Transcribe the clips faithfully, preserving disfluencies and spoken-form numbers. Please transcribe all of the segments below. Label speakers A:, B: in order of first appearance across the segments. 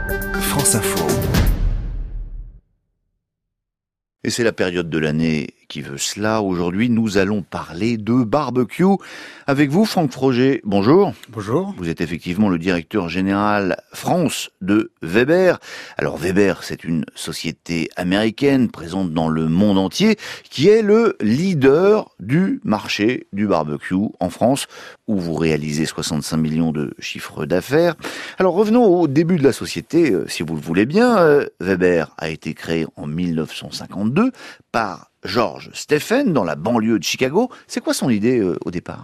A: France Info. Et c'est la période de l'année qui veut cela. Aujourd'hui, nous allons parler de barbecue. Avec vous, Franck Froger. Bonjour.
B: Bonjour.
A: Vous êtes effectivement le directeur général France de Weber. Alors Weber, c'est une société américaine présente dans le monde entier qui est le leader du marché du barbecue en France, où vous réalisez soixante-cinq millions de chiffres d'affaires. Alors revenons au début de la société, si vous le voulez bien. Weber a été créé en mille neuf cent cinquante-deux par George Stephen dans la banlieue de Chicago. C'est quoi son idée euh, au départ ?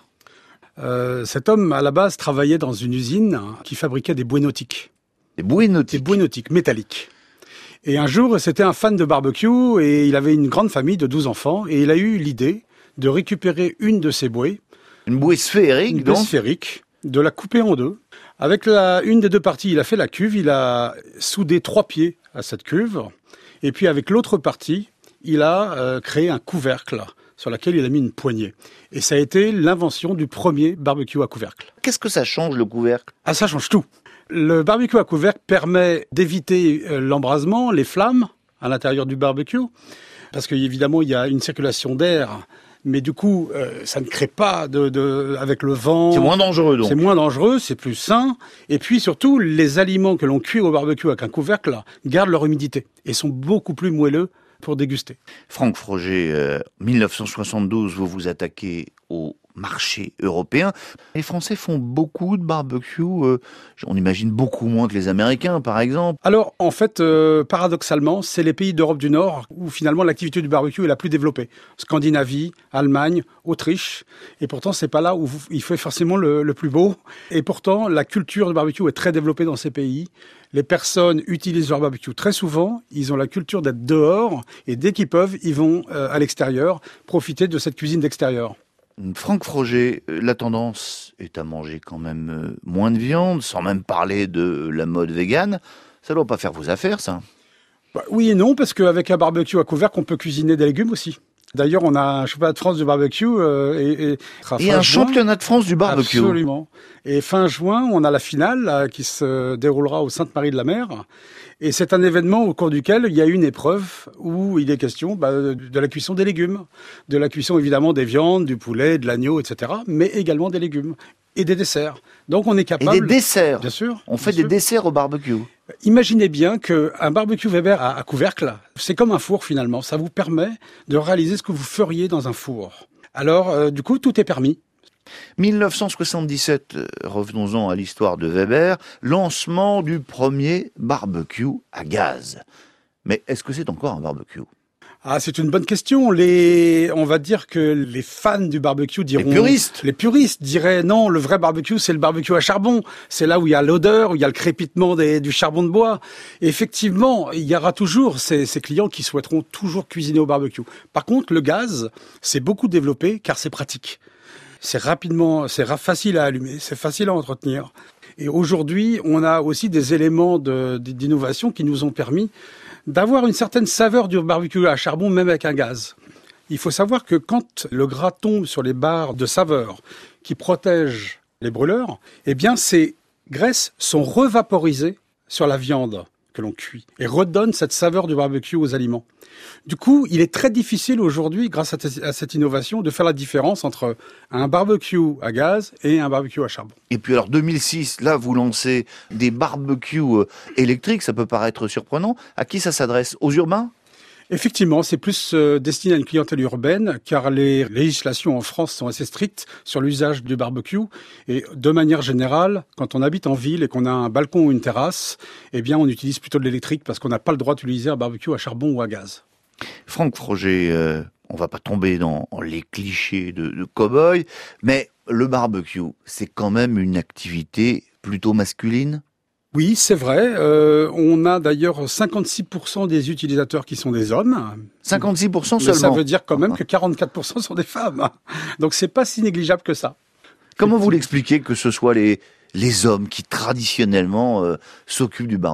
B: euh, Cet homme, à la base, travaillait dans une usine qui fabriquait des bouées nautiques.
A: Des bouées nautiques
B: Des bouées nautiques, métalliques. Et un jour, c'était un fan de barbecue et il avait une grande famille de douze enfants et il a eu l'idée de récupérer une de ces bouées.
A: Une bouée sphérique,
B: Une
A: donc
B: bouée sphérique, de la couper en deux. Avec la, une des deux parties, il a fait la cuve, il a soudé trois pieds à cette cuve. Et puis avec l'autre partie, il a euh, créé un couvercle sur lequel il a mis une poignée. Et ça a été l'invention du premier barbecue à couvercle.
A: Qu'est-ce que ça change, le couvercle ?
B: Ah, ça change tout. Le barbecue à couvercle permet d'éviter euh, l'embrasement, les flammes à l'intérieur du barbecue, parce qu'évidemment, il y a une circulation d'air, mais du coup, euh, ça ne crée pas de, de, avec le vent.
A: C'est moins dangereux, donc.
B: C'est moins dangereux, c'est plus sain. Et puis surtout, les aliments que l'on cuit au barbecue avec un couvercle gardent leur humidité et sont beaucoup plus moelleux pour déguster.
A: Franck Froger, euh, mille neuf cent soixante-douze, vous vous attaquez au marché européen. Les Français font beaucoup de barbecue, euh, on imagine beaucoup moins que les Américains, par exemple.
B: Alors, en fait, euh, paradoxalement, c'est les pays d'Europe du Nord où finalement l'activité du barbecue est la plus développée. Scandinavie, Allemagne, Autriche. Et pourtant, c'est pas là où il fait forcément le, le plus beau. Et pourtant, la culture du barbecue est très développée dans ces pays. Les personnes utilisent leur barbecue très souvent. Ils ont la culture d'être dehors. Et dès qu'ils peuvent, ils vont euh, à l'extérieur profiter de cette cuisine d'extérieur.
A: Franck Froger, la tendance est à manger quand même moins de viande, sans même parler de la mode végane. Ça ne doit pas faire vos affaires, ça ?
B: Bah, oui et non, parce qu'avec un barbecue à couvercle, on peut cuisiner des légumes aussi. D'ailleurs, on a un championnat de France du barbecue. Euh, et, et,
A: et un juin, championnat de France du barbecue.
B: Absolument. Et fin juin, on a la finale là, qui se déroulera au Sainte-Marie-de-la-Mer. Et c'est un événement au cours duquel il y a une épreuve où il est question bah, de la cuisson des légumes. De la cuisson évidemment des viandes, du poulet, de l'agneau, et cetera. Mais également des légumes et des desserts. Donc on est capable...
A: Et des desserts.
B: Bien sûr.
A: On fait
B: bien
A: des
B: sûr.
A: desserts au barbecue.
B: Imaginez bien qu'un barbecue Weber à, à couvercle, c'est comme un four finalement. Ça vous permet de réaliser ce que vous feriez dans un four. Alors, euh, du coup, tout est permis.
A: mille neuf cent soixante-dix-sept, revenons-en à l'histoire de Weber, lancement du premier barbecue à gaz. Mais est-ce que c'est encore un barbecue ?
B: Ah, c'est une bonne question. Les, on va dire que les fans du barbecue diront...
A: Les puristes.
B: Les puristes diraient non, le vrai barbecue, c'est le barbecue à charbon. C'est là où il y a l'odeur, où il y a le crépitement des, du charbon de bois. Et effectivement, il y aura toujours ces, ces clients qui souhaiteront toujours cuisiner au barbecue. Par contre, le gaz, c'est beaucoup développé car c'est pratique. C'est rapidement, c'est facile à allumer, c'est facile à entretenir. Et aujourd'hui, on a aussi des éléments de, d'innovation qui nous ont permis d'avoir une certaine saveur du barbecue à charbon, même avec un gaz. Il faut savoir que quand le gras tombe sur les barres de saveur qui protègent les brûleurs, eh bien, ces graisses sont revaporisées sur la viande que l'on cuit et redonnent cette saveur du barbecue aux aliments. Du coup, il est très difficile aujourd'hui, grâce à cette innovation, de faire la différence entre un barbecue à gaz et un barbecue à charbon.
A: Et puis alors deux mille six, là vous lancez des barbecues électriques, ça peut paraître surprenant. À qui ça s'adresse ? Aux urbains ?
B: Effectivement, c'est plus euh, destiné à une clientèle urbaine, car les législations en France sont assez strictes sur l'usage du barbecue. Et de manière générale, quand on habite en ville et qu'on a un balcon ou une terrasse, eh bien, on utilise plutôt de l'électrique parce qu'on n'a pas le droit d'utiliser un barbecue à charbon ou à gaz.
A: Franck Froger, euh, on va pas tomber dans les clichés de, de cow-boy, mais le barbecue, c'est quand même une activité plutôt masculine ?
B: Oui, c'est vrai. Euh, on a d'ailleurs cinquante-six pour cent des utilisateurs qui sont des hommes.
A: cinquante-six pour cent
B: Mais
A: seulement.
B: ça veut dire quand même que quarante-quatre pour cent sont des femmes. Donc c'est pas si négligeable que ça.
A: Comment vous l'expliquez que ce soit les, les hommes qui traditionnellement euh, s'occupent du barbecue ?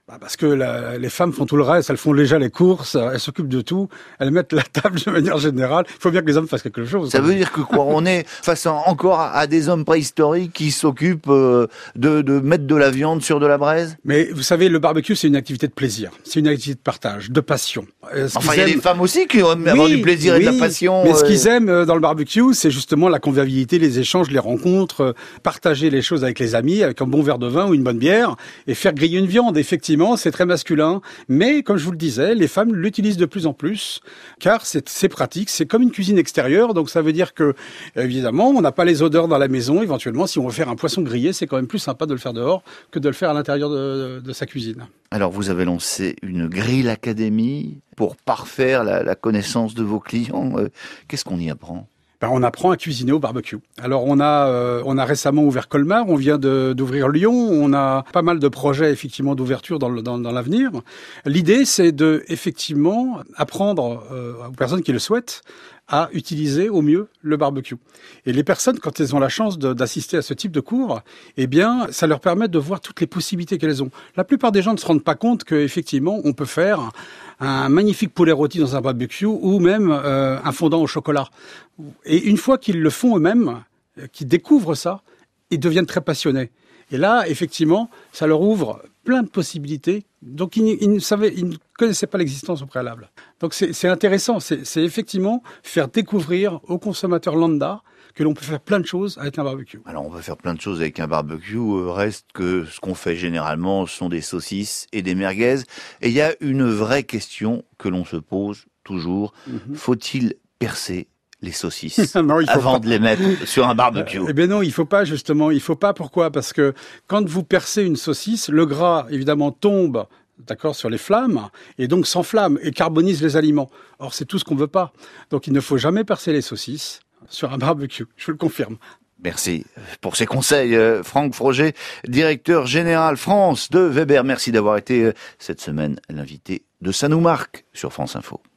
B: Bah parce que la, les femmes font tout le reste, elles font déjà les courses, elles s'occupent de tout, elles mettent la table de manière générale. Il faut bien que les hommes fassent quelque chose.
A: Ça veut dire que quoi, on est face à, encore à des hommes préhistoriques qui s'occupent euh, de, de mettre de la viande sur de la braise?
B: Mais vous savez, le barbecue, c'est une activité de plaisir, c'est une activité de partage, de passion.
A: Euh, enfin, il y a des femmes aussi qui aiment oui, avoir du plaisir oui, et de la passion.
B: Mais
A: euh...
B: ce qu'ils aiment dans le barbecue, c'est justement la convivialité, les échanges, les rencontres, partager les choses avec les amis, avec un bon verre de vin ou une bonne bière, et faire griller une viande. Effectivement, c'est très masculin. Mais, comme je vous le disais, les femmes l'utilisent de plus en plus, car c'est, c'est pratique, c'est comme une cuisine extérieure, donc ça veut dire que, évidemment, on n'a pas les odeurs dans la maison. Éventuellement, si on veut faire un poisson grillé, c'est quand même plus sympa de le faire dehors que de le faire à l'intérieur de, de, de sa cuisine.
A: Alors, vous avez lancé une Grill Academy pour parfaire la, la connaissance de vos clients. Qu'est-ce qu'on y apprend ?
B: Ben, on apprend à cuisiner au barbecue. Alors on a euh, on a récemment ouvert Colmar, on vient de, d'ouvrir Lyon, on a pas mal de projets effectivement d'ouverture dans, le, dans, dans l'avenir. L'idée c'est de effectivement apprendre euh, aux personnes qui le souhaitent à utiliser au mieux le barbecue. Et les personnes, quand elles ont la chance de, d'assister à ce type de cours, eh bien, ça leur permet de voir toutes les possibilités qu'elles ont. La plupart des gens ne se rendent pas compte qu'effectivement, on peut faire un magnifique poulet rôti dans un barbecue ou même euh, un fondant au chocolat. Et une fois qu'ils le font eux-mêmes, qu'ils découvrent ça, ils deviennent très passionnés. Et là, effectivement, ça leur ouvre plein de possibilités. Donc, ils, ils, ne, savaient, ils ne connaissaient pas l'existence au préalable. Donc, c'est, c'est intéressant. C'est, c'est effectivement faire découvrir aux consommateurs lambda que l'on peut faire plein de choses avec un barbecue.
A: Alors, on peut faire plein de choses avec un barbecue. Reste que ce qu'on fait généralement, ce sont des saucisses et des merguez. Et il y a une vraie question que l'on se pose toujours. Mm-hmm. Faut-il percer les saucisses non, avant pas. de les mettre sur un barbecue?
B: Eh bien non, il faut pas justement. Il faut pas. Pourquoi? Parce que quand vous percez une saucisse, le gras évidemment tombe, d'accord, sur les flammes et donc s'enflamme et carbonise les aliments. Or c'est tout ce qu'on veut pas. Donc il ne faut jamais percer les saucisses sur un barbecue. Je vous le confirme.
A: Merci pour ces conseils, Franck Froger, directeur général France de Weber. Merci d'avoir été cette semaine l'invité de Ça nous marque sur France Info.